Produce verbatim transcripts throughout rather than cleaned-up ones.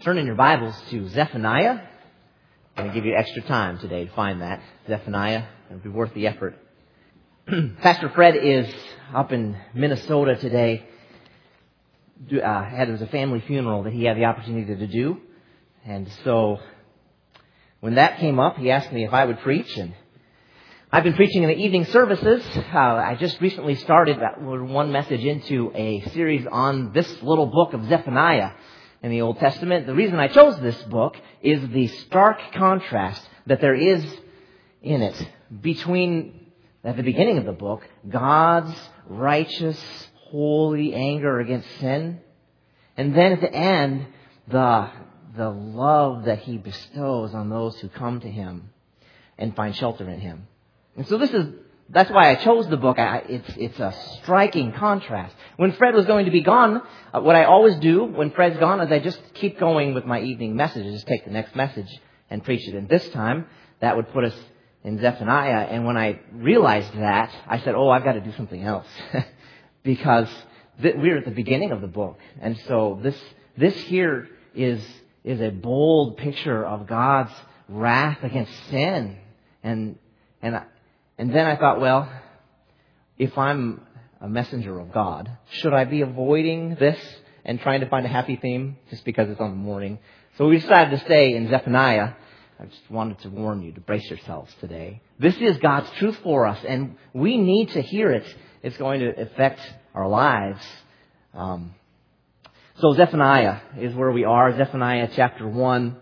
Turn in your Bibles to Zephaniah. I'm going to give you extra time today to find that. Zephaniah. It'll be worth the effort. Pastor Fred is up in Minnesota today. Uh, had it was a family funeral that he had the opportunity to do. And so when that came up, he asked me if I would preach. And I've been preaching in the evening services. Uh, I just recently started one message into a series on this little book of Zephaniah in the Old Testament. The reason I chose this book is the stark contrast that there is in it between, at the beginning of the book, God's righteous, holy anger against sin, and then at the end, the, the love that He bestows on those who come to Him and find shelter in Him. And so this is, that's why I chose the book. I, it's, it's a striking contrast. When Fred was going to be gone, uh, what I always do when Fred's gone is I just keep going with my evening messages, just take the next message and preach it. And this time, that would put us in Zephaniah. And when I realized that, I said, oh, I've got to do something else. because th- we're at the beginning of the book. And so this, this here is, is a bold picture of God's wrath against sin. And, and I, And then I thought, well, if I'm a messenger of God, should I be avoiding this and trying to find a happy theme just because it's on the morning? So we decided to stay in Zephaniah. I just wanted to warn you to brace yourselves today. This is God's truth for us, and we need to hear it. It's going to affect our lives. Um, so Zephaniah is where we are, Zephaniah chapter one.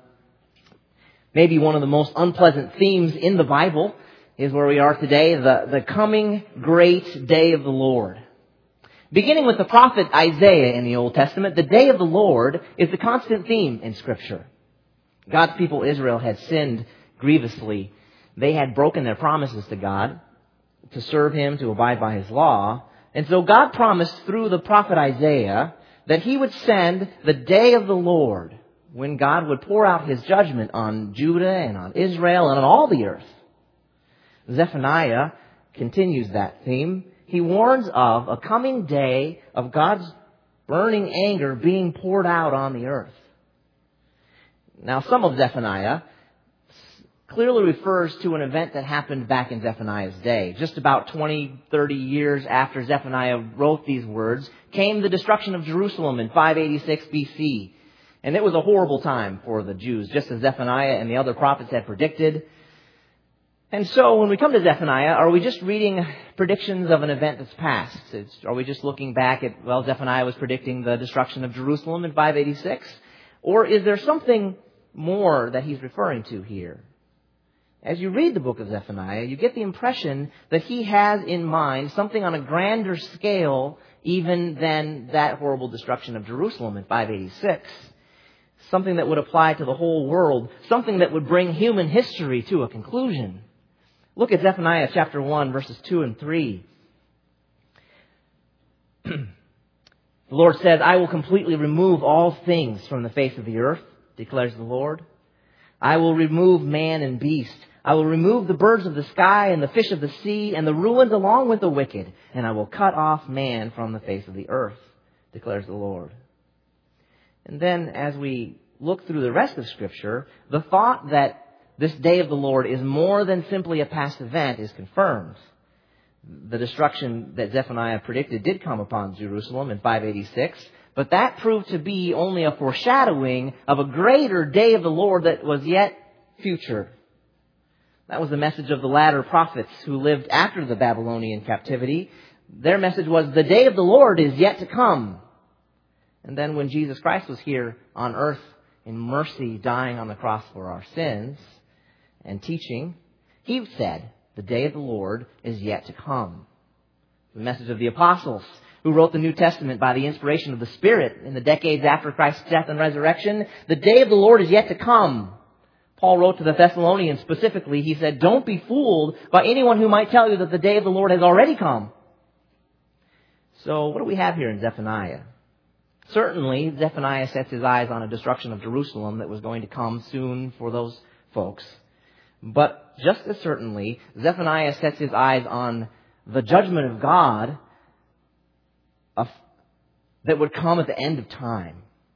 Maybe one of the most unpleasant themes in the Bible is where we are today, the, the coming great day of the Lord. Beginning with the prophet Isaiah in the Old Testament, the day of the Lord is the constant theme in Scripture. God's people Israel had sinned grievously. They had broken their promises to God to serve Him, to abide by His law. And so God promised through the prophet Isaiah that He would send the day of the Lord when God would pour out His judgment on Judah and on Israel and on all the earth. Zephaniah continues that theme. He warns of a coming day of God's burning anger being poured out on the earth. Now, some of Zephaniah clearly refers to an event that happened back in Zephaniah's day. Just about twenty, thirty years after Zephaniah wrote these words came the destruction of Jerusalem in five eighty-six B C. And it was a horrible time for the Jews, just as Zephaniah and the other prophets had predicted. And so when we come to Zephaniah, are we just reading predictions of an event that's past? It's, are we just looking back at, well, Zephaniah was predicting the destruction of Jerusalem in five eighty-six? Or is there something more that he's referring to here? As you read the book of Zephaniah, you get the impression that he has in mind something on a grander scale even than that horrible destruction of Jerusalem in five eighty-six. Something that would apply to the whole world. Something that would bring human history to a conclusion. Look at Zephaniah chapter one, verses two and three. The Lord says, I will completely remove all things from the face of the earth, declares the Lord. I will remove man and beast. I will remove the birds of the sky and the fish of the sea and the ruins along with the wicked. And I will cut off man from the face of the earth, declares the Lord. And then as we look through the rest of Scripture, the thought that this day of the Lord is more than simply a past event is confirmed. The destruction that Zephaniah predicted did come upon Jerusalem in five eighty-six, but that proved to be only a foreshadowing of a greater day of the Lord that was yet future. That was the message of the latter prophets who lived after the Babylonian captivity. Their message was, the day of the Lord is yet to come. And then when Jesus Christ was here on earth in mercy, dying on the cross for our sins and teaching, He said, the day of the Lord is yet to come. The message of the apostles who wrote the New Testament by the inspiration of the Spirit in the decades after Christ's death and resurrection, the day of the Lord is yet to come. Paul wrote to the Thessalonians specifically, he said, don't be fooled by anyone who might tell you that the day of the Lord has already come. So what do we have here in Zephaniah? Certainly, Zephaniah sets his eyes on a destruction of Jerusalem that was going to come soon for those folks. But just as certainly, Zephaniah sets his eyes on the judgment of God of, that would come at the end of time.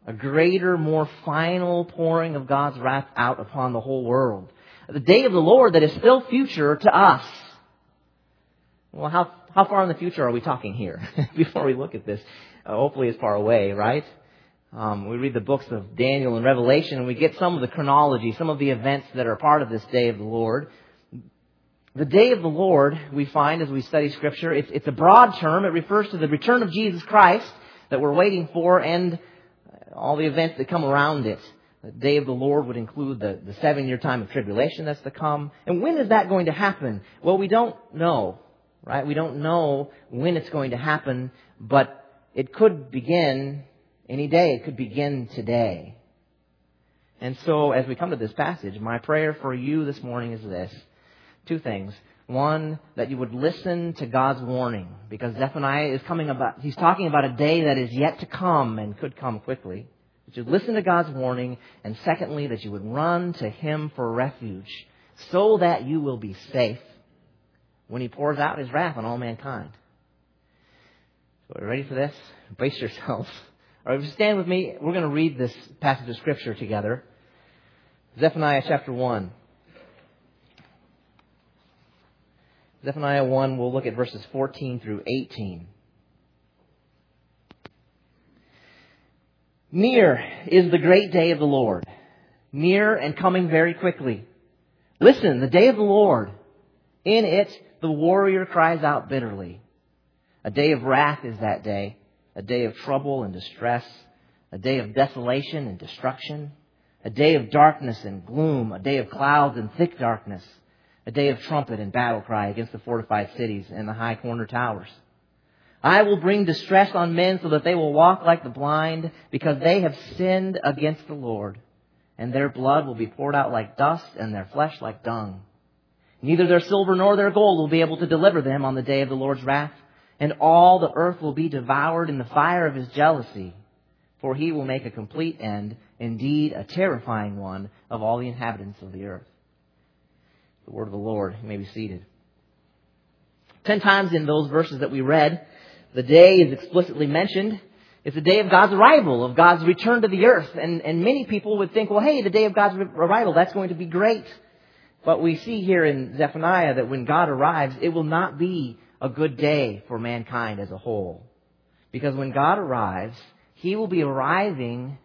A greater, more final pouring of God's wrath out upon the whole world. The day of the Lord that is still future to us. Well, how how far in the future are we talking here? Before we look at this, uh, hopefully it's far away, right? Um, we read the books of Daniel and Revelation, and we get some of the chronology, some of the events that are part of this day of the Lord. The day of the Lord, we find as we study Scripture, it's, it's a broad term. It refers to the return of Jesus Christ that we're waiting for and all the events that come around it. The day of the Lord would include the, the seven-year time of tribulation that's to come. And when is that going to happen? Well, we don't know, right? We don't know when it's going to happen, but it could begin any day. It could begin today. And so as we come to this passage, my prayer for you this morning is this. Two things. One, that you would listen to God's warning, because Zephaniah is coming about, he's talking about a day that is yet to come and could come quickly. That you listen to God's warning, and secondly, that you would run to Him for refuge, so that you will be safe when He pours out His wrath on all mankind. So are you ready for this? Brace yourselves. All right, if you stand with me, we're going to read this passage of Scripture together. Zephaniah chapter one. Zephaniah one, we'll look at verses fourteen through eighteen. Near is the great day of the Lord, near and coming very quickly. Listen, the day of the Lord. In it, the warrior cries out bitterly. A day of wrath is that day, a day of trouble and distress, a day of desolation and destruction, a day of darkness and gloom, a day of clouds and thick darkness, a day of trumpet and battle cry against the fortified cities and the high corner towers. I will bring distress on men so that they will walk like the blind, because they have sinned against the Lord, and their blood will be poured out like dust and their flesh like dung. Neither their silver nor their gold will be able to deliver them on the day of the Lord's wrath, and all the earth will be devoured in the fire of His jealousy, for He will make a complete end, indeed a terrifying one, of all the inhabitants of the earth. The word of the Lord. You may be seated. Ten times in those verses that we read, the day is explicitly mentioned. It's the day of God's arrival, of God's return to the earth. And, and many people would think, well, hey, the day of God's arrival, that's going to be great. But we see here in Zephaniah that when God arrives, it will not be a good day for mankind as a whole. Because when God arrives, He will be arriving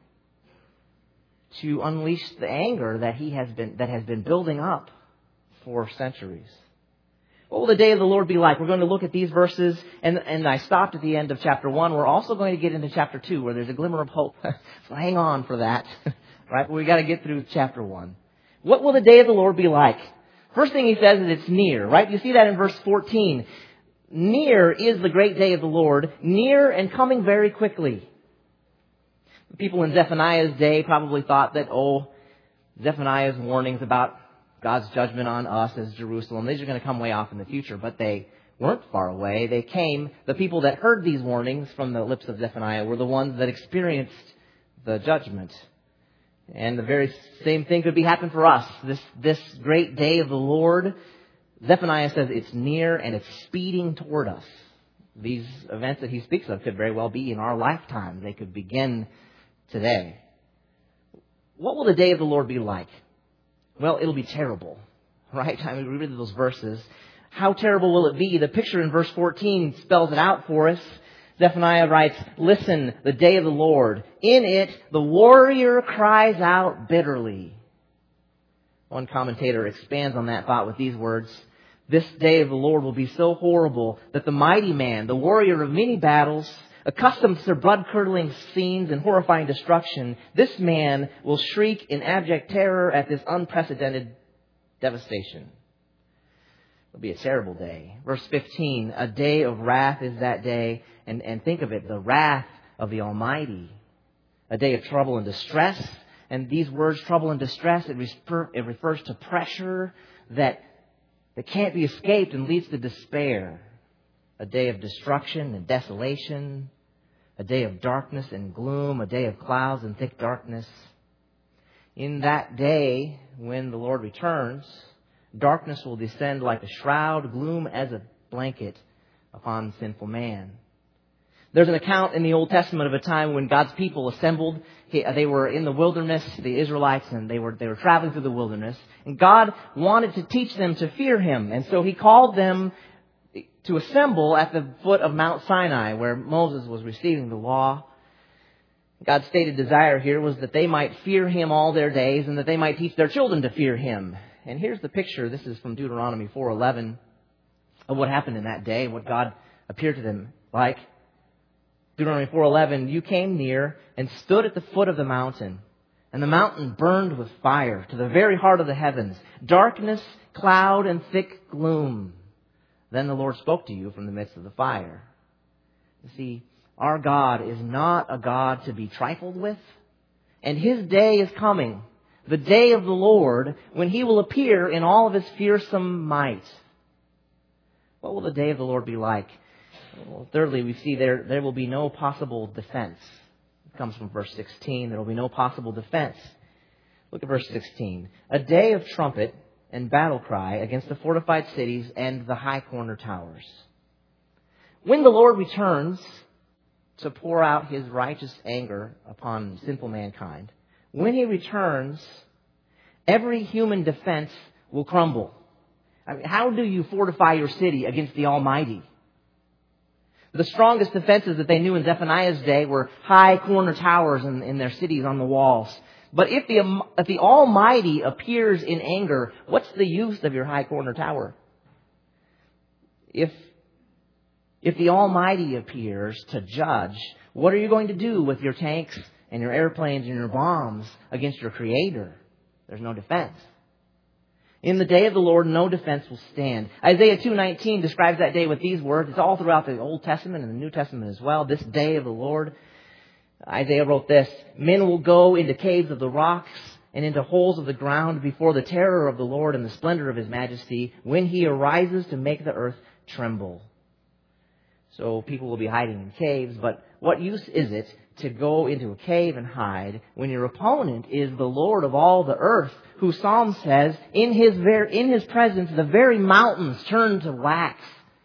to unleash the anger that He has been, that has been building up for centuries. What will the day of the Lord be like? We're going to look at these verses, and, and I stopped at the end of chapter one. We're also going to get into chapter two, where there's a glimmer of hope. So hang on for that. Right? But we got to get through chapter one. What will the day of the Lord be like? First thing he says is it's near, right? You see that in verse fourteen. Near is the great day of the Lord, near and coming very quickly. The people in Zephaniah's day probably thought that, oh, Zephaniah's warnings about God's judgment on us as Jerusalem, these are going to come way off in the future. But they weren't far away. They came, the people that heard these warnings from the lips of Zephaniah were the ones that experienced the judgment. And the very same thing could be happening for us. This, this great day of the Lord, Zephaniah says it's near and it's speeding toward us. These events that he speaks of could very well be in our lifetime. They could begin today. What will the day of the Lord be like? Well, it'll be terrible, right? I mean, we read those verses. How terrible will it be? The picture in verse fourteen spells it out for us. Zephaniah writes, listen, the day of the Lord. In it, the warrior cries out bitterly. One commentator expands on that thought with these words. This day of the Lord will be so horrible that the mighty man, the warrior of many battles, accustomed to blood-curdling scenes and horrifying destruction, this man will shriek in abject terror at this unprecedented devastation. It'll be a terrible day. Verse fifteen, a day of wrath is that day. And, and think of it, the wrath of the Almighty. A day of trouble and distress. And these words, trouble and distress, it, refer, it refers to pressure that, that can't be escaped and leads to despair. A day of destruction and desolation. A day of darkness and gloom. A day of clouds and thick darkness. In that day, when the Lord returns, darkness will descend like a shroud, gloom as a blanket upon sinful man. There's an account in the Old Testament of a time when God's people assembled. They were in the wilderness, the Israelites, and they were they were traveling through the wilderness. And God wanted to teach them to fear Him. And so He called them to assemble at the foot of Mount Sinai, where Moses was receiving the law. God's stated desire here was that they might fear Him all their days and that they might teach their children to fear Him. And here's the picture. This is from Deuteronomy four eleven of what happened in that day, what God appeared to them like. Deuteronomy four eleven, you came near and stood at the foot of the mountain, and the mountain burned with fire to the very heart of the heavens, darkness, cloud, and thick gloom. Then the Lord spoke to you from the midst of the fire. You see, our God is not a God to be trifled with, and His day is coming, the day of the Lord, when He will appear in all of His fearsome might. What will the day of the Lord be like? Well, thirdly, we see there there will be no possible defense. It comes from verse sixteen. There will be no possible defense. Look at verse sixteen. A day of trumpet and battle cry against the fortified cities and the high corner towers. When the Lord returns to pour out His righteous anger upon sinful mankind, when He returns, every human defense will crumble. I mean, how do you fortify your city against the Almighty? The strongest defenses that they knew in Zephaniah's day were high corner towers in, in their cities on the walls. But if the, if the Almighty appears in anger, what's the use of your high corner tower? If, if the Almighty appears to judge, what are you going to do with your tanks and your airplanes and your bombs against your Creator? There's no defense. In the day of the Lord, no defense will stand. Isaiah two nineteen describes that day with these words. It's all throughout the Old Testament and the New Testament as well. This day of the Lord. Isaiah wrote this, men will go into caves of the rocks and into holes of the ground before the terror of the Lord and the splendor of His majesty when He arises to make the earth tremble. So people will be hiding in caves, but what use is it to go into a cave and hide when your opponent is the Lord of all the earth, who Psalm says, in his ver- in His presence, the very mountains turn to wax.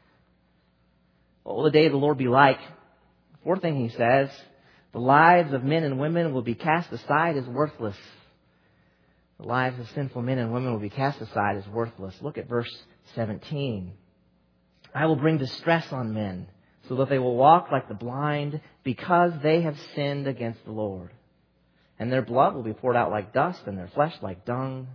What will the day of the Lord be like? Fourth thing he says, the lives of men and women will be cast aside as worthless. The lives of sinful men and women will be cast aside as worthless. Look at verse seventeen. I will bring distress on men, so that they will walk like the blind, because they have sinned against the Lord. And their blood will be poured out like dust, and their flesh like dung.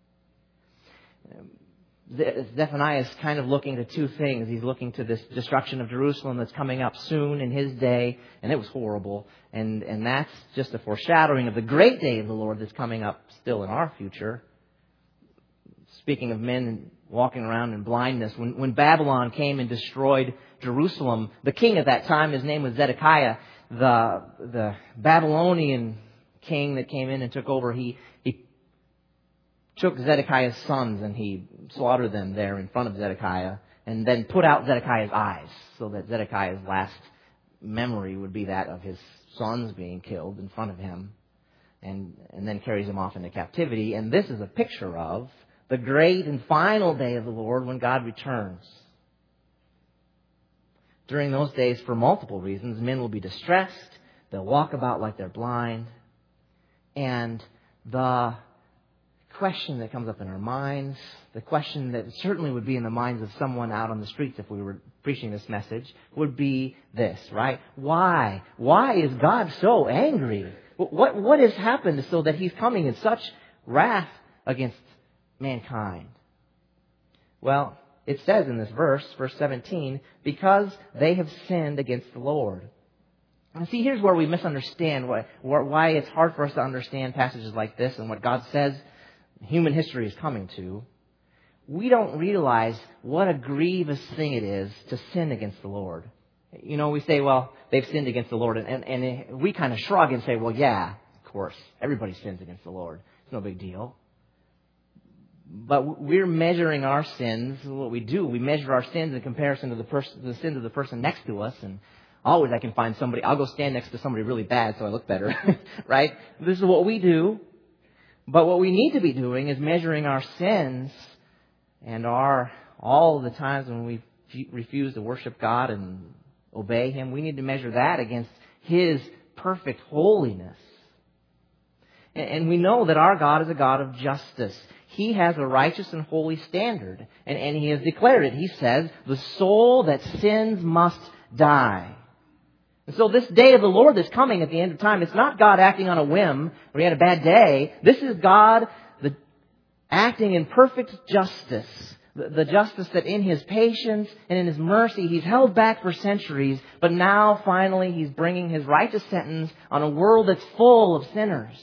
Zephaniah is kind of looking to two things. He's looking to this destruction of Jerusalem that's coming up soon in his day, and it was horrible. And, and that's just a foreshadowing of the great day of the Lord that's coming up still in our future. Speaking of men walking around in blindness, when, when Babylon came and destroyed Jerusalem, the king at that time, his name was Zedekiah, the, the Babylonian king that came in and took over, he, he took Zedekiah's sons and he slaughtered them there in front of Zedekiah and then put out Zedekiah's eyes so that Zedekiah's last memory would be that of his sons being killed in front of him, and, and then carries him off into captivity. And this is a picture of the great and final day of the Lord when God returns. During those days, for multiple reasons, men will be distressed. They'll walk about like they're blind. And the question that comes up in our minds, the question that certainly would be in the minds of someone out on the streets if we were preaching this message, would be this, right? Why? Why is God so angry? What, what has happened so that He's coming in such wrath against mankind? Well, it says in this verse, verse seventeen, because they have sinned against the Lord. And see, here's where we misunderstand why, why it's hard for us to understand passages like this and what God says human history is coming to. We don't realize what a grievous thing it is to sin against the Lord. You know, we say, well, they've sinned against the Lord. And, and, and we kind of shrug and say, well, yeah, of course, everybody sins against the Lord. It's no big deal. But we're measuring our sins. What we do, we measure our sins in comparison to the person, the sins of the person next to us. And always I can find somebody, I'll go stand next to somebody really bad so I look better, right? This is what we do. But what we need to be doing is measuring our sins and our, all the times when we refuse to worship God and obey Him. We need to measure that against His perfect holiness. And we know that our God is a God of justice. He has a righteous and holy standard. And, and He has declared it. He says, the soul that sins must die. And so this day of the Lord that's coming at the end of time, it's not God acting on a whim or He had a bad day. This is God the, acting in perfect justice. The, the justice that in His patience and in His mercy He's held back for centuries. But now finally He's bringing His righteous sentence on a world that's full of sinners.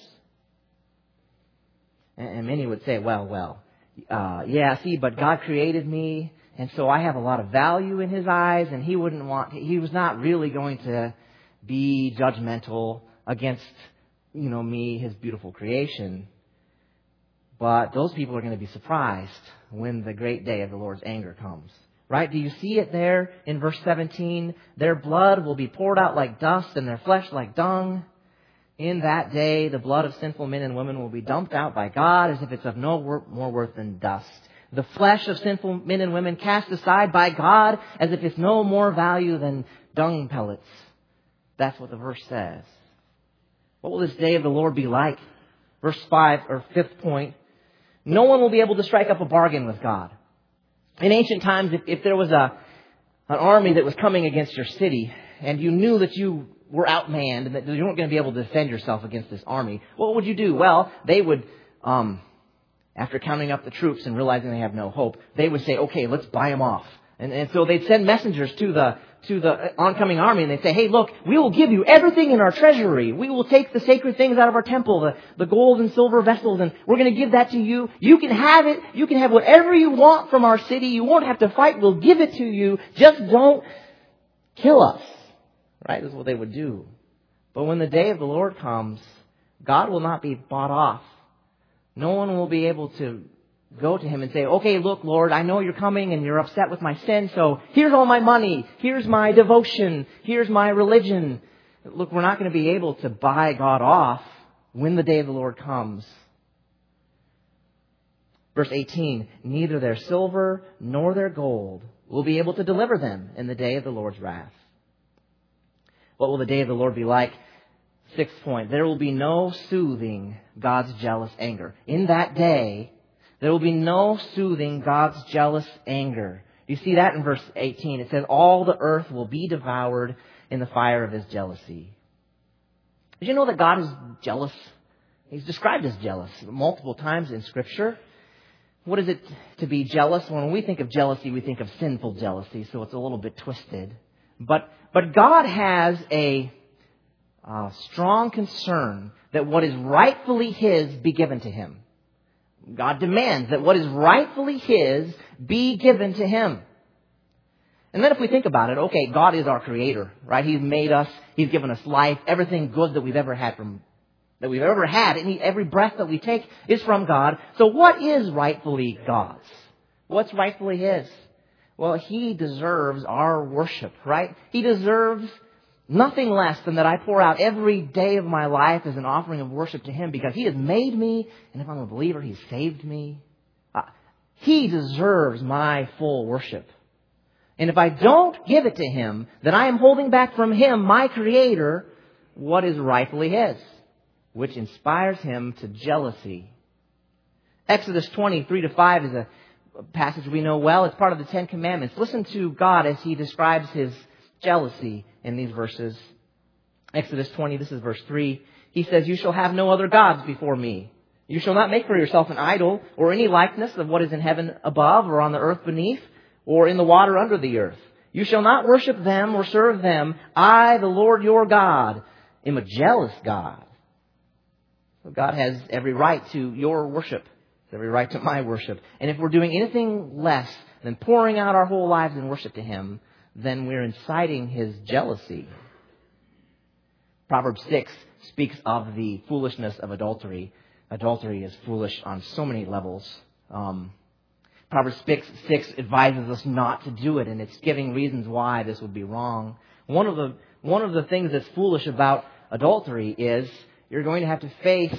And many would say, well, well, uh, yeah, see, but God created me, and so I have a lot of value in His eyes, and He wouldn't want, He was not really going to be judgmental against, you know, me, His beautiful creation. But those people are going to be surprised when the great day of the Lord's anger comes. Right? Do you see it there in verse seventeen? Their blood will be poured out like dust, and their flesh like dung. In that day, the blood of sinful men and women will be dumped out by God as if it's of no wor- more worth than dust. The flesh of sinful men and women cast aside by God as if it's no more value than dung pellets. That's what the verse says. What will this day of the Lord be like? Verse five, or fifth point. No one will be able to strike up a bargain with God. In ancient times, if, if there was a an army that was coming against your city, and you knew that you were outmanned and that you weren't going to be able to defend yourself against this army, what would you do? Well, they would, um, after counting up the troops and realizing they have no hope, they would say, okay, let's buy them off. And, and so they'd send messengers to the to the oncoming army, and they'd say, hey, look, we will give you everything in our treasury. We will take the sacred things out of our temple, the, the gold and silver vessels, and we're going to give that to you. You can have it. You can have whatever you want from our city. You won't have to fight. We'll give it to you. Just don't kill us. Right? This is what they would do. But when the day of the Lord comes, God will not be bought off. No one will be able to go to Him and say, okay, look, Lord, I know you're coming and you're upset with my sin, so here's all my money. Here's my devotion. Here's my religion. Look, we're not going to be able to buy God off when the day of the Lord comes. Verse eighteen, neither their silver nor their gold will be able to deliver them in the day of the Lord's wrath. What will the day of the Lord be like? Sixth point, there will be no soothing God's jealous anger. In that day, there will be no soothing God's jealous anger. You see that in verse eighteen. It says, all the earth will be devoured in the fire of His jealousy. Did you know that God is jealous? He's described as jealous multiple times in Scripture. What is it to be jealous? When we think of jealousy, we think of sinful jealousy, so it's a little bit twisted. But but God has a uh, strong concern that what is rightfully His be given to Him. God demands that what is rightfully His be given to Him. And then if we think about it, okay, God is our creator, right? He's made us. He's given us life. Everything good that we've ever had from that we've ever had, any, every breath that we take is from God. So what is rightfully God's? What's rightfully His? Well, He deserves our worship, right? He deserves nothing less than that I pour out every day of my life as an offering of worship to Him, because He has made me, and if I'm a believer, He saved me. Uh, he deserves my full worship. And if I don't give it to Him, then I am holding back from Him, my Creator, what is rightfully His, which inspires Him to jealousy. Exodus twenty, three to five is a passage we know well. It's part of the Ten Commandments. Listen to God as He describes His jealousy in these verses. Exodus twenty, this is verse three. He says, you shall have no other gods before me. You shall not make for yourself an idol or any likeness of what is in heaven above or on the earth beneath or in the water under the earth. You shall not worship them or serve them. I, the Lord your God, am a jealous God. So God has every right to your worship. Every right to my worship. And if we're doing anything less than pouring out our whole lives in worship to Him, then we're inciting His jealousy. Proverbs six speaks of the foolishness of adultery. Adultery is foolish on so many levels. Um, Proverbs six advises us not to do it, and it's giving reasons why this would be wrong. One of the one of the things that's foolish about adultery is you're going to have to face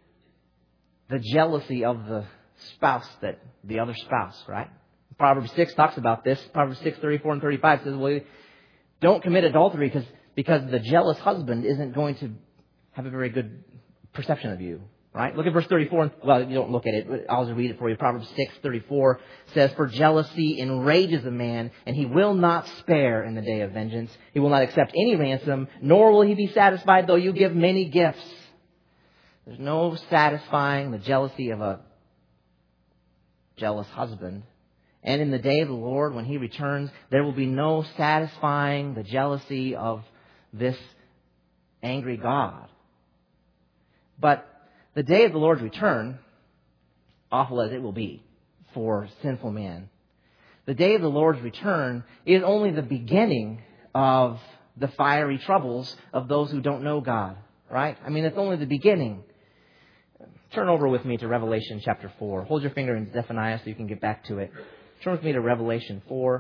the jealousy of the spouse, that the other spouse, right? Proverbs six talks about this. Proverbs six, thirty-four and thirty-five says, well, Don't commit adultery because, because the jealous husband isn't going to have a very good perception of you. Right? Look at verse thirty-four. Well, you don't look at it, but I'll just read it for you. Proverbs six thirty-four says, "For jealousy enrages a man, and he will not spare in the day of vengeance. He will not accept any ransom, nor will he be satisfied though you give many gifts." There's no satisfying the jealousy of a jealous husband. And in the day of the Lord, when He returns, there will be no satisfying the jealousy of this angry God. But the day of the Lord's return, awful as it will be for sinful man, the day of the Lord's return is only the beginning of the fiery troubles of those who don't know God. Right? I mean, it's only the beginning. Turn over with me to Revelation chapter four. Hold your finger in Zephaniah so you can get back to it. Turn with me to Revelation four.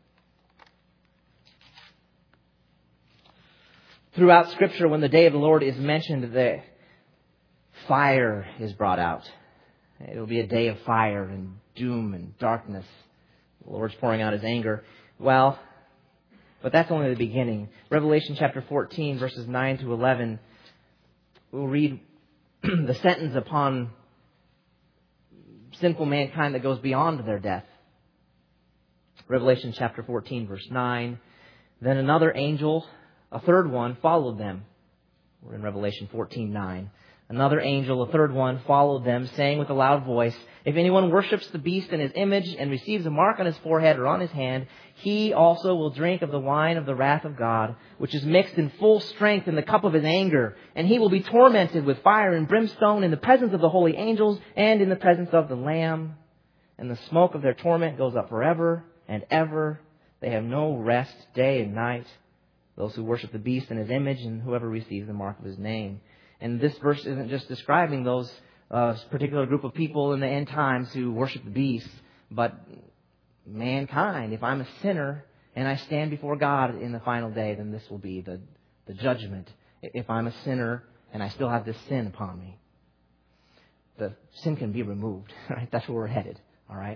Throughout Scripture, when the day of the Lord is mentioned, the fire is brought out. It will be a day of fire and doom and darkness. The Lord's pouring out His anger. Well, but that's only the beginning. Revelation chapter fourteen, verses nine to eleven, we'll read the sentence upon sinful mankind that goes beyond their death. Revelation chapter fourteen, verse nine. "Then another angel, a third one, followed them." We're in Revelation fourteen, nine. "Another angel, a third one, followed them, saying with a loud voice, 'If anyone worships the beast and his image and receives a mark on his forehead or on his hand, he also will drink of the wine of the wrath of God, which is mixed in full strength in the cup of His anger. And he will be tormented with fire and brimstone in the presence of the holy angels and in the presence of the Lamb. And the smoke of their torment goes up forever and ever. They have no rest day and night, those who worship the beast and his image and whoever receives the mark of his name.'" And this verse isn't just describing those uh, particular group of people in the end times who worship the beast, but mankind. If I'm a sinner and I stand before God in the final day, then this will be the, the judgment. If I'm a sinner and I still have this sin upon me, the sin can be removed. Right? That's where we're headed. All right.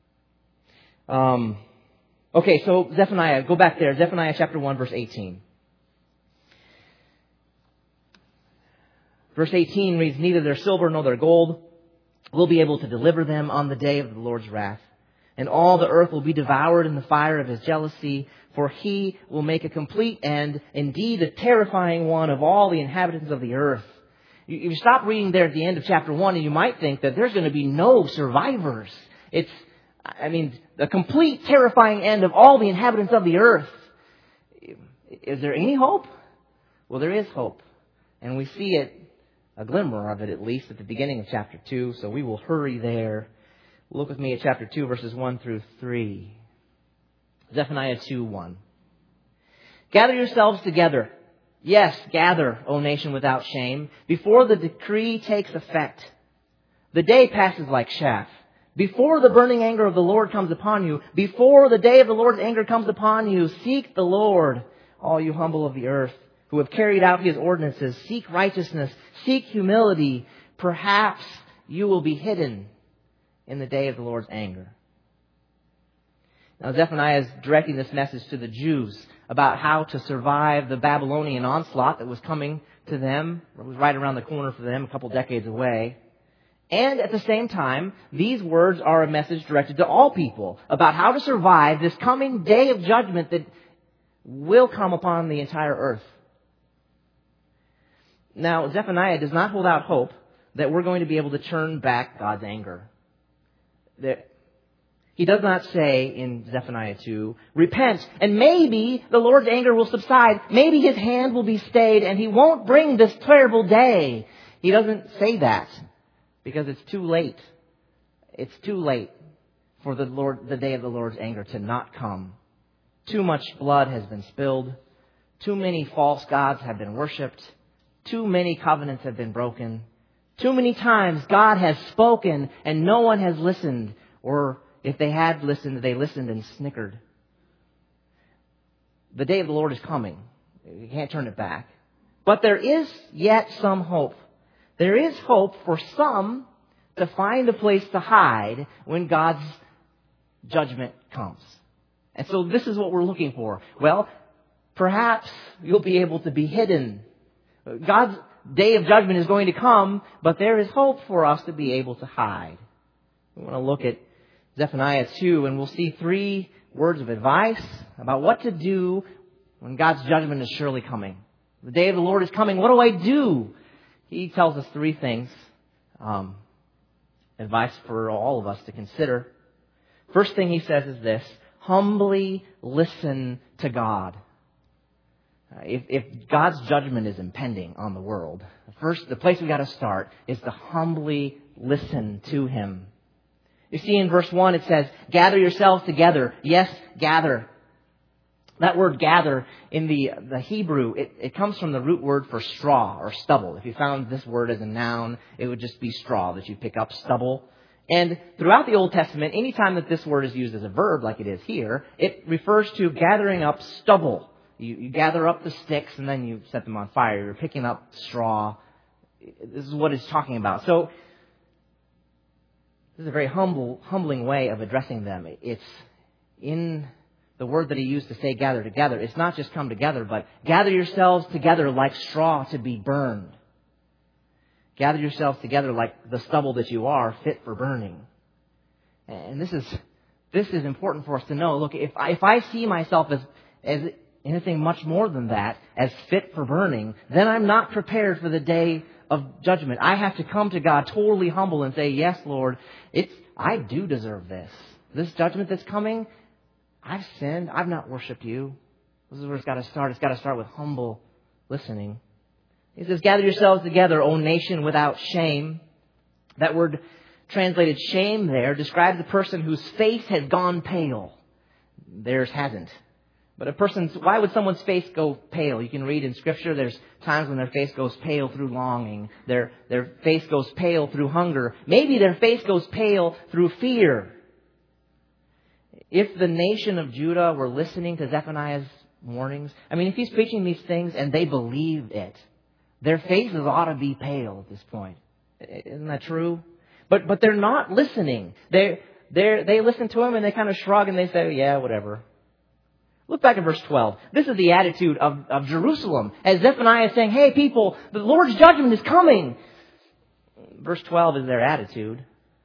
Um, okay, so Zephaniah, go back there. Zephaniah chapter one, verse eighteen. Verse eighteen reads, "Neither their silver nor their gold will be able to deliver them on the day of the Lord's wrath. And all the earth will be devoured in the fire of His jealousy, for He will make a complete end, indeed a terrifying one, of all the inhabitants of the earth." You, you stop reading there at the end of chapter one and you might think that there's going to be no survivors. It's, I mean, the complete terrifying end of all the inhabitants of the earth. Is there any hope? Well, there is hope. And we see it, a glimmer of it at least, at the beginning of chapter two. So we will hurry there. Look with me at chapter two, verses one through three. Zephaniah two, one. "Gather yourselves together. Yes, gather, O nation without shame, before the decree takes effect. The day passes like chaff. Before the burning anger of the Lord comes upon you, before the day of the Lord's anger comes upon you, seek the Lord, all you humble of the earth, who have carried out His ordinances. Seek righteousness, seek humility. Perhaps you will be hidden in the day of the Lord's anger." Now Zephaniah is directing this message to the Jews about how to survive the Babylonian onslaught that was coming to them. It was right around the corner for them, a couple decades away. And at the same time, these words are a message directed to all people about how to survive this coming day of judgment that will come upon the entire earth. Now, Zephaniah does not hold out hope that we're going to be able to turn back God's anger. There, he does not say in Zephaniah two, "Repent, and maybe the Lord's anger will subside. Maybe His hand will be stayed, and He won't bring this terrible day." He doesn't say that because it's too late. It's too late for the Lord, the day of the Lord's anger to not come. Too much blood has been spilled. Too many false gods have been worshipped. Too many covenants have been broken. Too many times God has spoken and no one has listened. Or if they had listened, they listened and snickered. The day of the Lord is coming. You can't turn it back. But there is yet some hope. There is hope for some to find a place to hide when God's judgment comes. And so this is what we're looking for. Well, perhaps you'll be able to be hidden. God's day of judgment is going to come, but there is hope for us to be able to hide. We want to look at Zephaniah two, and we'll see three words of advice about what to do when God's judgment is surely coming. The day of the Lord is coming. What do I do? He tells us three things. Um, advice for all of us to consider. First thing he says is this: humbly listen to God. Uh, if, if God's judgment is impending on the world, first, the place we got to start is to humbly listen to Him. You see, in verse one, it says, gather yourselves together. Yes, gather. That word gather in the, the Hebrew, it, it comes from the root word for straw or stubble. If you found this word as a noun, it would just be straw, that you pick up stubble. And throughout the Old Testament, anytime that this word is used as a verb, like it is here, it refers to gathering up stubble. You, you gather up the sticks and then you set them on fire. You're picking up straw. This is what it's talking about. So this is a very humble, humbling way of addressing them. It's in the word that he used to say gather together. It's not just come together, but gather yourselves together like straw to be burned. Gather yourselves together like the stubble that you are, fit for burning. And this is this is important for us to know. Look, if I, if I see myself as as anything much more than that, as fit for burning, then I'm not prepared for the day of judgment. I have to come to God totally humble and say, yes, Lord, it's I do deserve this. This judgment that's coming, I've sinned. I've not worshipped you. This is where it's got to start. It's got to start with humble listening. He says, gather yourselves together, O nation without shame. That word translated shame there describes a person whose face has gone pale. Theirs hasn't. But a person's, why would someone's face go pale? You can read in Scripture, there's times when their face goes pale through longing. Their, their face goes pale through hunger. Maybe their face goes pale through fear. If the nation of Judah were listening to Zephaniah's warnings, I mean, if he's preaching these things and they believed it, their faces ought to be pale at this point. Isn't that true? But but they're not listening. They they they listen to him and they kind of shrug and they say, yeah, whatever. Look back at verse twelve. This is the attitude of, of Jerusalem. As Zephaniah is saying, hey people, the Lord's judgment is coming. Verse twelve is their attitude.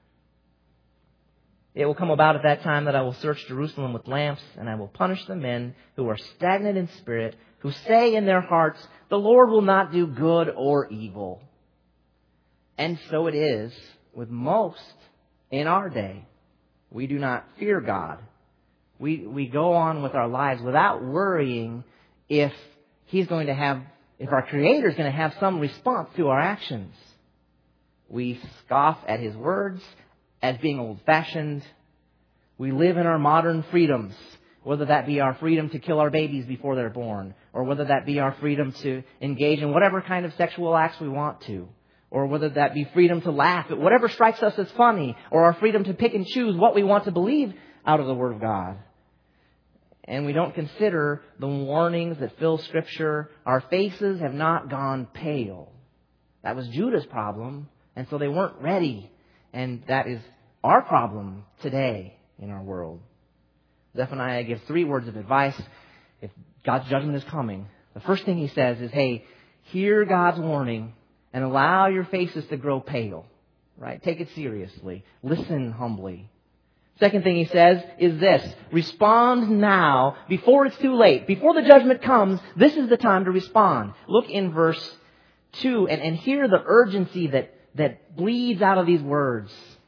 It will come about at that time that I will search Jerusalem with lamps, and I will punish the men who are stagnant in spirit, who say in their hearts, the Lord will not do good or evil. And so it is with most in our day. We do not fear God. We we go on with our lives without worrying if He's going to have, if our Creator is going to have some response to our actions. We scoff at His words as being old-fashioned. We live in our modern freedoms, whether that be our freedom to kill our babies before they're born, or whether that be our freedom to engage in whatever kind of sexual acts we want to, or whether that be freedom to laugh at whatever strikes us as funny, or our freedom to pick and choose what we want to believe out of the Word of God. And we don't consider the warnings that fill Scripture. Our faces have not gone pale. That was Judah's problem, and so they weren't ready. And that is our problem today in our world. Zephaniah gives three words of advice. If God's judgment is coming, the first thing he says is, hey, hear God's warning and allow your faces to grow pale. Right? Take it seriously. Listen humbly. Second thing he says is this: respond now before it's too late. Before the judgment comes, this is the time to respond. Look in verse two and, and hear the urgency that that bleeds out of these words.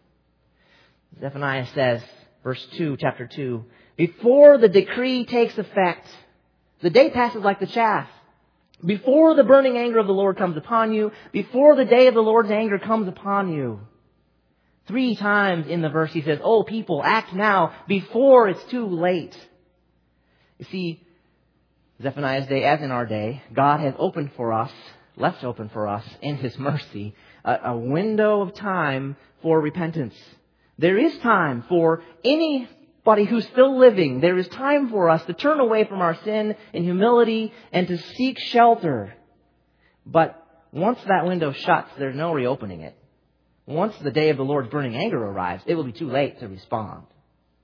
Zephaniah says, verse two, chapter two, before the decree takes effect, the day passes like the chaff. Before the burning anger of the Lord comes upon you, before the day of the Lord's anger comes upon you. Three times in the verse he says, oh people, act now before it's too late. You see, Zephaniah's day, as in our day, God has opened for us, left open for us in His mercy, a window of time for repentance. There is time for anybody who's still living. There is time for us to turn away from our sin in humility and to seek shelter. But once that window shuts, there's no reopening it. Once the day of the Lord's burning anger arrives, it will be too late to respond.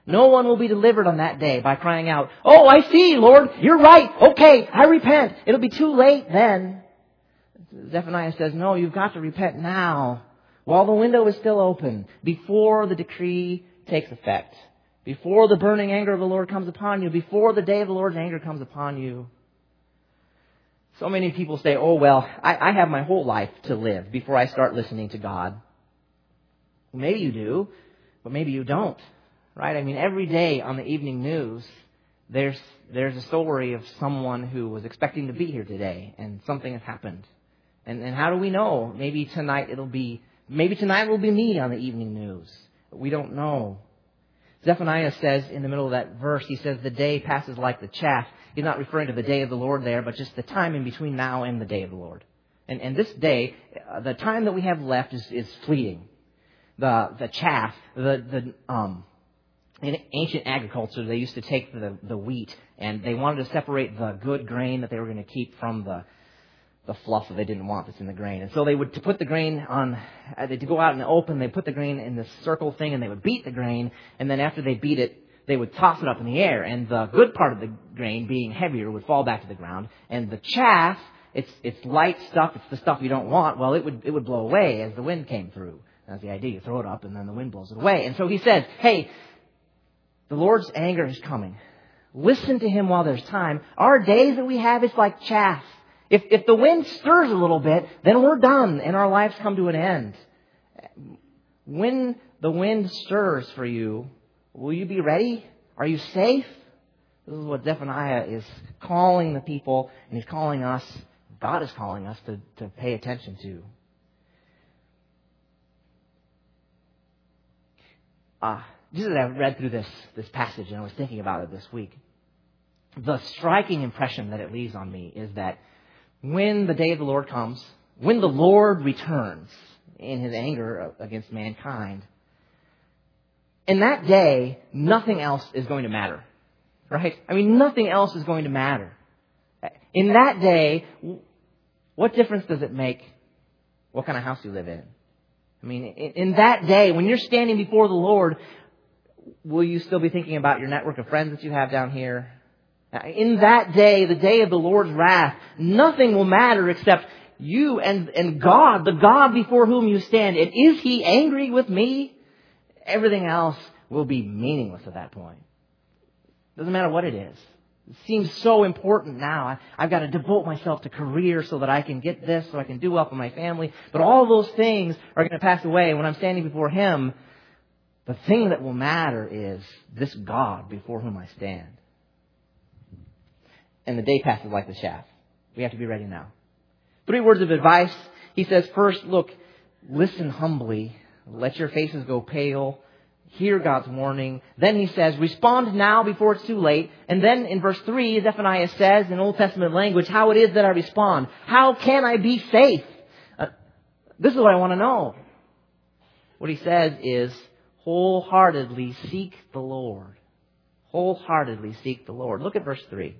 No one will be delivered on that day by crying out, "Oh, I see, Lord, you're right. Okay, I repent." It'll be too late then. Zephaniah says, no, you've got to repent now, while the window is still open, before the decree takes effect, before the burning anger of the Lord comes upon you, before the day of the Lord's anger comes upon you. So many people say, oh, well, I, I have my whole life to live before I start listening to God. Well, maybe you do, but maybe you don't, right? I mean, every day on the evening news, there's there's a story of someone who was expecting to be here today, and something has happened. And, and how do we know? Maybe tonight it'll be, maybe tonight will be me on the evening news. But we don't know. Zephaniah says in the middle of that verse, he says, the day passes like the chaff. He's not referring to the day of the Lord there, but just the time in between now and the day of the Lord. And, and this day, uh, the time that we have left is, is fleeting. The, the chaff, the, the, um, in ancient agriculture, they used to take the, the wheat and they wanted to separate the good grain that they were going to keep from the, the fluff that they didn't want that's in the grain. And so they would, to put the grain on, uh, they'd go out in the open, they'd put the grain in this circle thing and they would beat the grain. And then after they beat it, they would toss it up in the air. And the good part of the grain, being heavier, would fall back to the ground. And the chaff, it's, it's light stuff, it's the stuff you don't want, well, it would, it would blow away as the wind came through. That's the idea. You throw it up and then the wind blows it away. And so he said, hey, the Lord's anger is coming. Listen to him while there's time. Our days that we have is like chaff. If, if the wind stirs a little bit, then we're done and our lives come to an end. When the wind stirs for you, will you be ready? Are you safe? This is what Zephaniah is calling the people, and he's calling us, God is calling us to, to pay attention to. Uh, just as I read through this, this passage and I was thinking about it this week, the striking impression that it leaves on me is that when the day of the Lord comes, when the Lord returns in his anger against mankind, in that day, nothing else is going to matter, right? I mean, nothing else is going to matter. In that day, what difference does it make what kind of house you live in? I mean, in that day, when you're standing before the Lord, will you still be thinking about your network of friends that you have down here? In that day, the day of the Lord's wrath, nothing will matter except you and, and God, the God before whom you stand. And is he angry with me? Everything else will be meaningless at that point. Doesn't matter what it is. It seems so important now. I, I've got to devote myself to career so that I can get this, so I can do well for my family. But all those things are going to pass away. When I'm standing before him, the thing that will matter is this God before whom I stand. And the day passes like the chaff. We have to be ready now. Three words of advice. He says, first, look, listen humbly. Let your faces go pale. Hear God's warning. Then he says, respond now before it's too late. And then in verse three, Zephaniah says in Old Testament language how it is that I respond. How can I be safe? Uh, this is what I want to know. What he says is, wholeheartedly seek the Lord. Wholeheartedly seek the Lord. Look at verse three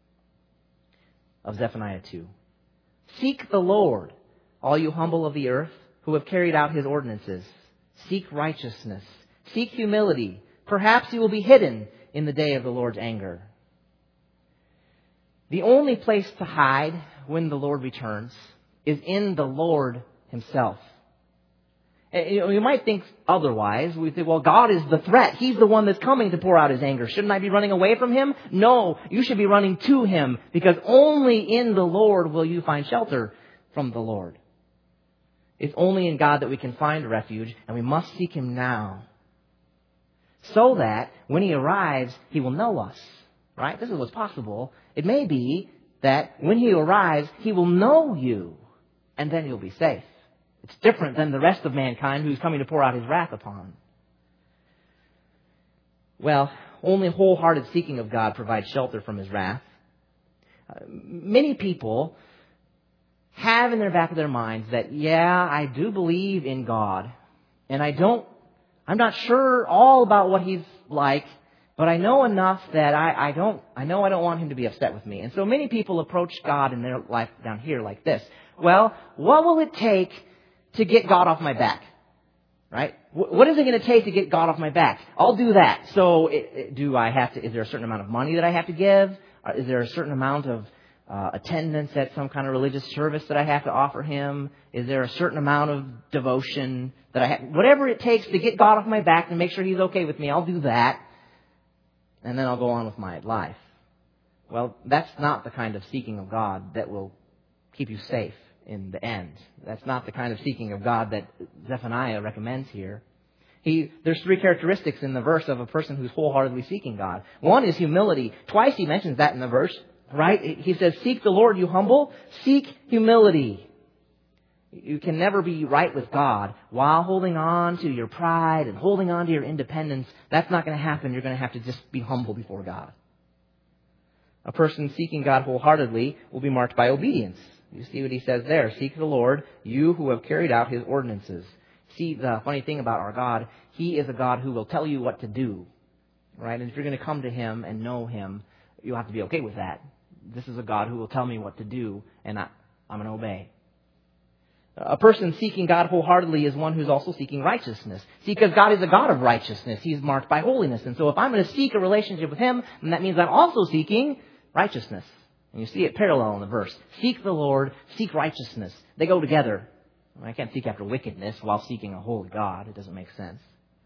of Zephaniah two. Seek the Lord, all you humble of the earth, who have carried out his ordinances. Seek righteousness. Seek humility. Perhaps you will be hidden in the day of the Lord's anger. The only place to hide when the Lord returns is in the Lord himself. You might think otherwise. We think, well, God is the threat. He's the one that's coming to pour out his anger. Shouldn't I be running away from him? No, you should be running to him, because only in the Lord will you find shelter from the Lord. It's only in God that we can find refuge, and we must seek him now, so that when he arrives, he will know us. Right? This is what's possible. It may be that when he arrives, he will know you, and then you'll be safe. It's different than the rest of mankind who's coming to pour out his wrath upon. Well, only wholehearted seeking of God provides shelter from his wrath. Uh, many people have in their back of their minds that, yeah, I do believe in God, and I don't, I'm not sure all about what he's like, but I know enough that I, I don't, I know I don't want him to be upset with me. And so many people approach God in their life down here like this. Well, what will it take to get God off my back? Right? What is it going to take to get God off my back? I'll do that. So it, it, do I have to, is there a certain amount of money that I have to give? Is there a certain amount of uh, attendance at some kind of religious service that I have to offer him? Is there a certain amount of devotion that I have? Whatever it takes to get God off my back and make sure he's okay with me, I'll do that. And then I'll go on with my life. Well, that's not the kind of seeking of God that will keep you safe in the end. That's not the kind of seeking of God that Zephaniah recommends here. He, there's three characteristics in the verse of a person who's wholeheartedly seeking God. One is humility. Twice he mentions that in the verse, right? He says, seek the Lord, you humble. Seek humility. You can never be right with God while holding on to your pride and holding on to your independence. That's not going to happen. You're going to have to just be humble before God. A person seeking God wholeheartedly will be marked by obedience. You see what he says there. Seek the Lord, you who have carried out his ordinances. See, the funny thing about our God, he is a God who will tell you what to do. Right? And if you're going to come to him and know him, you'll have to be okay with that. This is a God who will tell me what to do, and I, I'm going to obey. A person seeking God wholeheartedly is one who's also seeking righteousness. See, because God is a God of righteousness. He's marked by holiness. And so if I'm going to seek a relationship with him, then that means I'm also seeking righteousness. And you see it parallel in the verse. Seek the Lord, seek righteousness. They go together. I can't seek after wickedness while seeking a holy God. It doesn't make sense.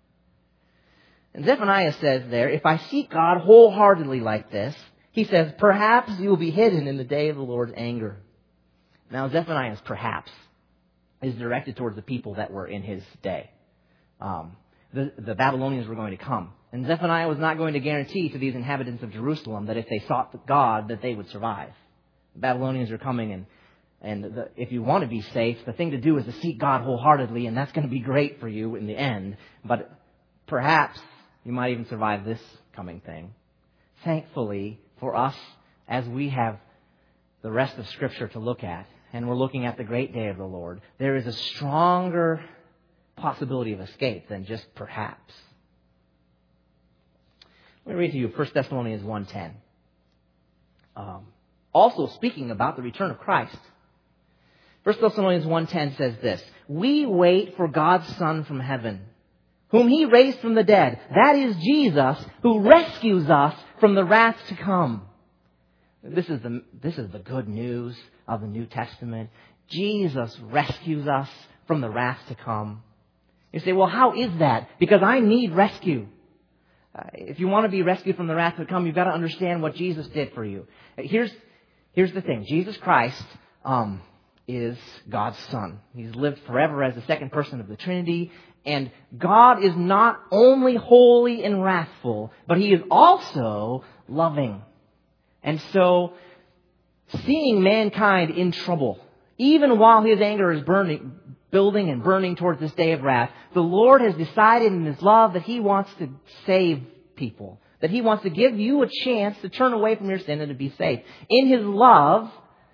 And Zephaniah says there, if I seek God wholeheartedly like this, he says, perhaps you will be hidden in the day of the Lord's anger. Now, Zephaniah's perhaps is directed towards the people that were in his day. Um, the, the Babylonians were going to come. And Zephaniah was not going to guarantee to these inhabitants of Jerusalem that if they sought God, that they would survive. The Babylonians are coming, and, and the, if you want to be safe, the thing to do is to seek God wholeheartedly, and that's going to be great for you in the end. But perhaps you might even survive this coming thing. Thankfully, for us, as we have the rest of Scripture to look at, and we're looking at the great day of the Lord, there is a stronger possibility of escape than just perhaps. Let me read to you First Thessalonians one ten. Um, also speaking about the return of Christ. First Thessalonians one ten says this, we wait for God's Son from heaven, whom he raised from the dead. That is Jesus, who rescues us from the wrath to come. This is the, this is the good news of the New Testament. Jesus rescues us from the wrath to come. You say, well, how is that? Because I need rescue. Uh, if you want to be rescued from the wrath to come, you've got to understand what Jesus did for you. Here's, here's the thing. Jesus Christ um, is God's Son. He's lived forever as the second person of the Trinity. And God is not only holy and wrathful, but he is also loving. And so, seeing mankind in trouble, even while his anger is burning, building and burning towards this day of wrath, the Lord has decided in his love that he wants to save people. That he wants to give you a chance to turn away from your sin and to be saved. In his love,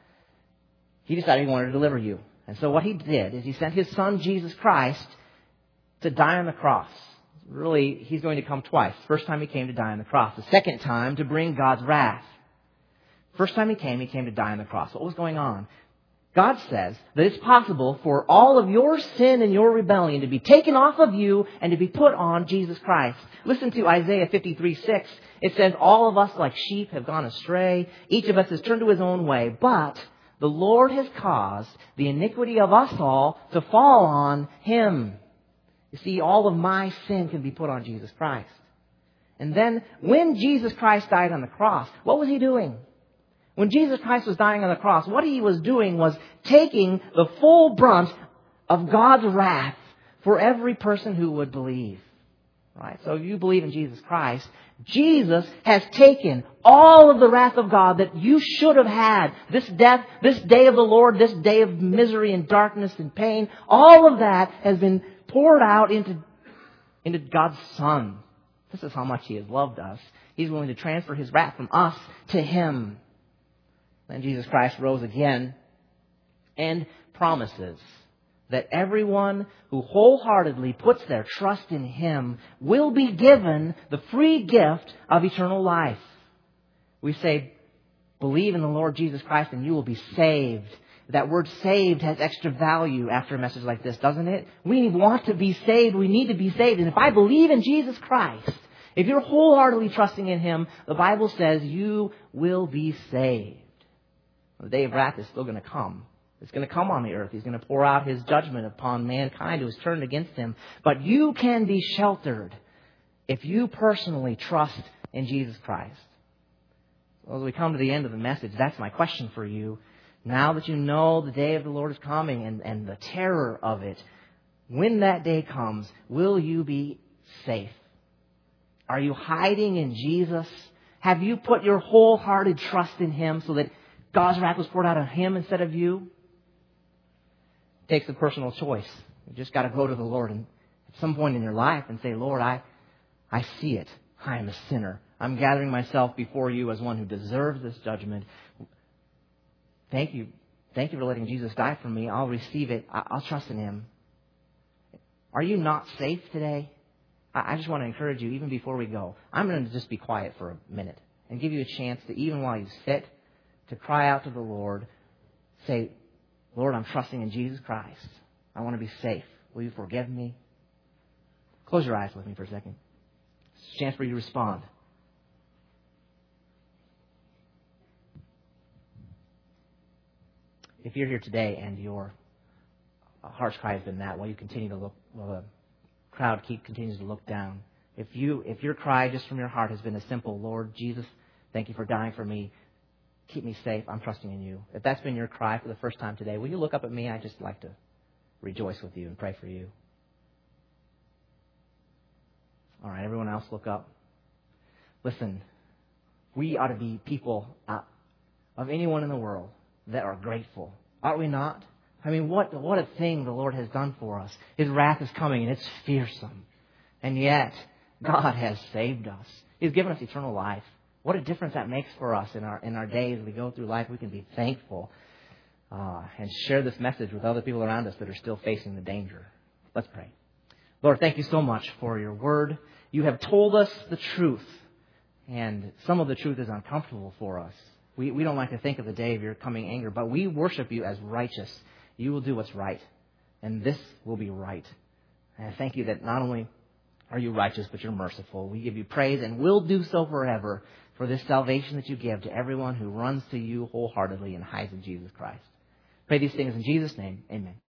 he decided he wanted to deliver you. And so what he did is he sent his Son, Jesus Christ, to die on the cross. Really, he's going to come twice. First time he came to die on the cross. The second time to bring God's wrath. First time he came, he came to die on the cross. What was going on? God says that it's possible for all of your sin and your rebellion to be taken off of you and to be put on Jesus Christ. Listen to Isaiah fifty-three six. It says, all of us like sheep have gone astray. Each of us has turned to his own way. But the Lord has caused the iniquity of us all to fall on him. You see, all of my sin can be put on Jesus Christ. And then when Jesus Christ died on the cross, what was he doing? When Jesus Christ was dying on the cross, what he was doing was taking the full brunt of God's wrath for every person who would believe. Right? So if you believe in Jesus Christ, Jesus has taken all of the wrath of God that you should have had. This death, this day of the Lord, this day of misery and darkness and pain, all of that has been poured out into, into God's Son. This is how much he has loved us. He's willing to transfer his wrath from us to him. Then Jesus Christ rose again and promises that everyone who wholeheartedly puts their trust in him will be given the free gift of eternal life. We say, believe in the Lord Jesus Christ and you will be saved. that word saved has extra value after a message like this, doesn't it? We want to be saved. We need to be saved. And if I believe in Jesus Christ, if you're wholeheartedly trusting in Him, the Bible says you will be saved. The day of wrath is still going to come. It's going to come on the earth. He's going to pour out His judgment upon mankind who has turned against Him. But you can be sheltered if you personally trust in Jesus Christ. So as we come to the end of the message, that's my question for you. Now that you know the day of the Lord is coming and, and the terror of it, when that day comes, will you be safe? Are you hiding in Jesus? Have you put your wholehearted trust in Him so that God's wrath was poured out on Him instead of you? It takes a personal choice. You just got to go to the Lord and at some point in your life and say, Lord, I, I see it. I am a sinner. I'm gathering myself before you as one who deserves this judgment. Thank you. Thank you for letting Jesus die for me. I'll receive it. I'll trust in Him. Are you not safe today? I just want to encourage you, even before we go, I'm going to just be quiet for a minute and give you a chance to, even while you sit, to cry out to the Lord. Say, Lord, I'm trusting in Jesus Christ. I want to be safe. Will you forgive me? Close your eyes with me for a second. It's a chance for you to respond. If you're here today and your heart's cry has been that, while you continue to look, while the crowd keep continues to look down, if you if your cry just from your heart has been a simple, Lord Jesus, thank you for dying for me, keep me safe, I'm trusting in you. If that's been your cry for the first time today, will you look up at me? I'd just like to rejoice with you and pray for you. All right, everyone else, look up. Listen, we ought to be people uh, of anyone in the world that are grateful. Ought we not? I mean, what what a thing the Lord has done for us. His wrath is coming, and it's fearsome. And yet, God has saved us. He's given us eternal life. What a difference that makes for us in our in our days as we go through life. We can be thankful uh, and share this message with other people around us that are still facing the danger. Let's pray. Lord, thank you so much for your word. You have told us the truth, and some of the truth is uncomfortable for us. We we don't like to think of the day of your coming anger, but we worship you as righteous. You will do what's right, and this will be right. And I thank you that not only are you righteous, but you're merciful. We give you praise and will do so forever for this salvation that you give to everyone who runs to you wholeheartedly and hides in Jesus Christ. Pray these things in Jesus' name. Amen.